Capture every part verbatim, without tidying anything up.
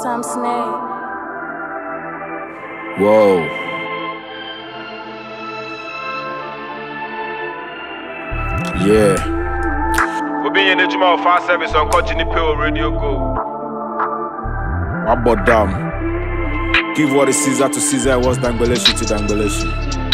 Sam Snake. Whoa. Yeah. We'll be in the Jumal fast service on Continue Pill Radio Go. My bottom. Give what is Caesar to Caesar, what's Dangaleshi to Dangaleshi.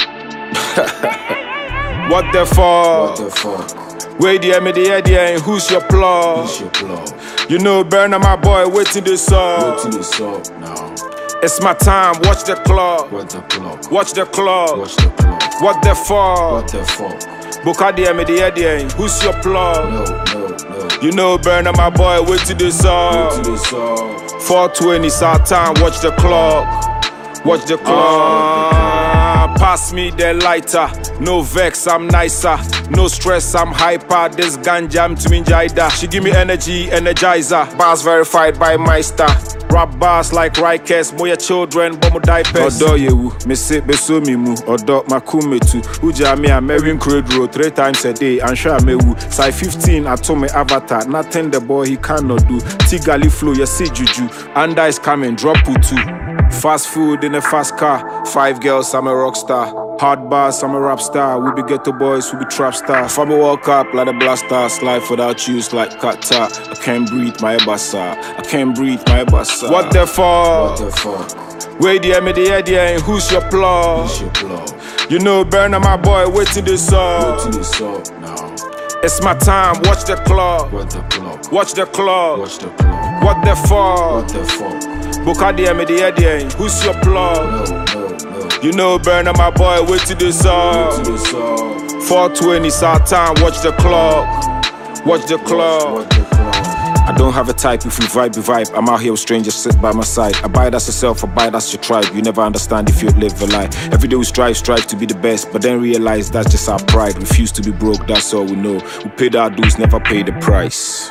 What the fuck? What the fuck? Wait the M D idea and who's your plug? Who's your plug? You know, Burner, my boy, waiting this up. Waiting this up now. It's my time, watch the clock. What the clock? Watch the clock. Watch the clock. What the fuck? What the fuck? Book out the M D idea and who's your plug? No, no, no. You know, Burner, my boy, waiting this up. Waiting this up. four twenty, it's our time, watch the clock. Watch the clock. Uh, pass me the lighter. No vex, I'm nicer. No stress, I'm hyper. This ganja, I'm to me jaida. She give me energy, energizer. Bars verified by Meister. Rap bars like Rikers. Moya children, bomo diapers. Odo yewu, me se beso mi mu. Odo makume tu. Uja me a Marion Cradle three times a day. And sure me wu. Sai fifteen, I told me avatar. Nothing the boy he cannot do. Tigali flow, you see juju. Anda is coming, drop putu. Fast food in a fast car. Five girls, I'm a rock star. Hard bars, I'm a rap star. We be ghetto boys, we be trap stars. Fabio walk up like a blaster. Life without you is like kata. I can't breathe my bassa. I can't breathe my bassa. What the fuck? What the fuck? Wait the M D idea and who's your plug? Who's your plug? You know, Burner, my boy, waiting this up. Waiting this up now. It's my time, watch the clock. What the clock? Watch the clock. Watch the clock. What the fuck? What the fuck? Book out the M D idea and who's your plug? No, no, no. You know, Burner, my boy, waiting this up. Waiting this up. four twenty, it's our time, watch the clock. Watch the clock. Watch the clock. I don't have a type, if you vibe, you vibe. I'm out here with strangers, sit by my side. Abide as yourself, abide as your tribe. You never understand if you live a lie. Every day we strive, strive to be the best, but then realize that's just our pride. Refuse to be broke, that's all we know. We paid our dues, never paid the price.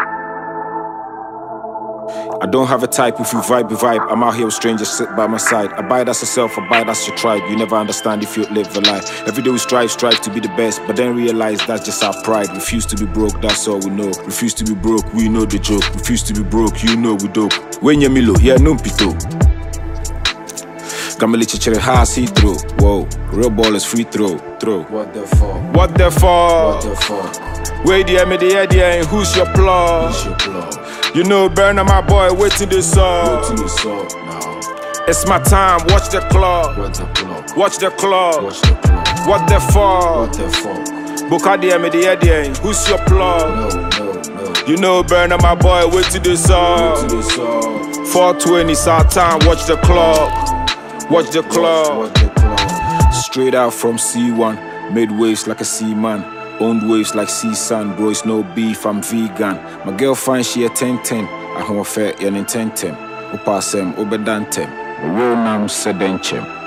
I don't have a type, if you vibe, you vibe. I'm out here with strangers, sit by my side. Abide as yourself, abide as your tribe. You never understand if you live a lie. Every day we strive, strive to be the best, but then realize that's just our pride. Refuse to be broke, that's all we know. Refuse to be broke, we know the joke. Refuse to be broke, you know we dope. When you milo, yeah, no pito. Gamali chichere has he throw. Whoa, real ball is free throw, throw. What the fuck? What the fuck? What the fuck? Wait the M D idea and who's your plug? Who's your plug? You know, Burner, my boy, waiting this up. Waiting this up now. It's my time, watch the clock. What the clock? Watch the clock. Watch the clock. What the fuck? What the fuck? Book out the M D idea and who's your plug? No, no, no. You know, Burner, my boy, waiting this up. Waiting this up. four twenty, it's our time, watch the clock. Watch the clock. Watch the clock. Straight out from C one, made waves like a seaman. Owned waves like sea sand, bro, it's no beef, I'm vegan. My girlfriend, she a ten ten. I home fair, yan in ten ten. Upa sem, ubedantem. Real nam sedenchem.